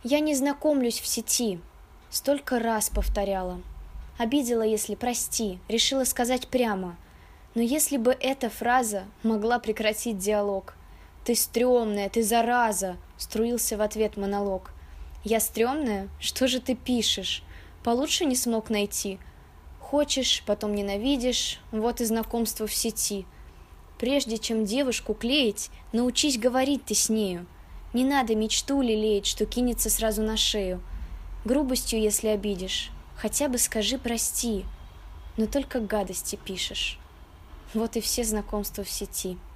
Я не знакомлюсь в сети. Столько раз повторяла. Обидела, если прости, решила сказать прямо. Но если бы эта фраза могла прекратить диалог. «Ты стрёмная, ты зараза!» — струился в ответ монолог. «Я стрёмная? Что же ты пишешь? Получше не смог найти? Хочешь, потом ненавидишь, вот и знакомство в сети. Прежде чем девушку клеить, научись говорить ты с нею. Не надо мечту лелеять, что кинется сразу на шею. Грубостью, если обидишь, хотя бы скажи прости, но только гадости пишешь». Вот и все знакомства в сети.